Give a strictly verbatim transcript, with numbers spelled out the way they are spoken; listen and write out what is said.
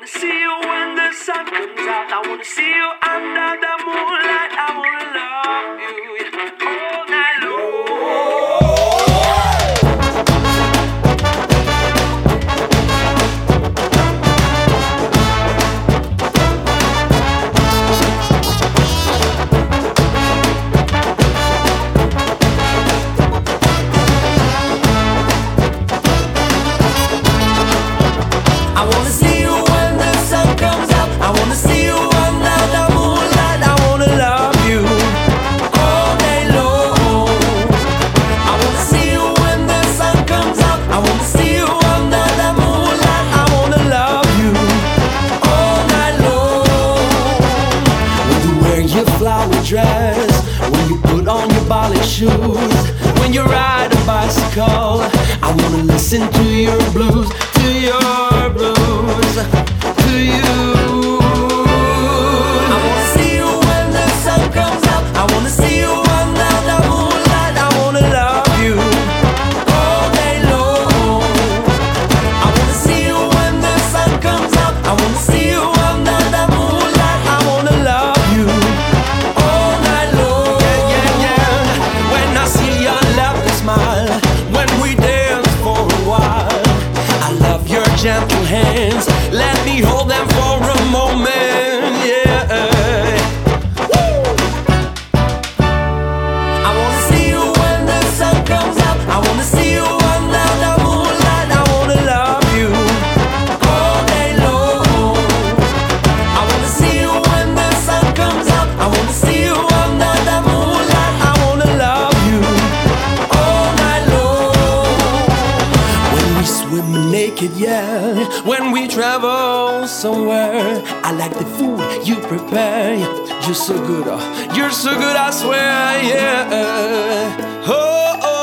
wanna see you when the sun comes out. I wanna see you under the moonlight. I wanna love you all night long. I wanna see you when the sun comes out. I wanna see you under the moonlight. I wanna love you all day long. I wanna see you when the sun comes out. I wanna see you under the moonlight. I wanna love you all night long. When you wear your flower dress, when you put on your ballet shoes, when you ride a bicycle, I wanna listen to your blues, to your blues, to you. I wanna see you when the sun comes out. I wanna see you under the moonlight. I wanna love you all day long. I wanna see you when the sun comes out. I wanna see you under the moonlight. I wanna love you all night long. Yeah, yeah, yeah. When I see your lovely smile, when we dance for a while, I love your gentle hands. Let me hold them for a moment. Yeah. Woo! I wanna see you when the sun comes out. I wanna see you under the moonlight. I wanna love you all day long. I wanna see you when the sun comes out. I wanna see you under the moonlight. I wanna love you all night long. When we swim naked, yeah. When we travel somewhere, I like the food you prepare. You're so good, oh, you're so good, I swear, yeah. Oh, oh.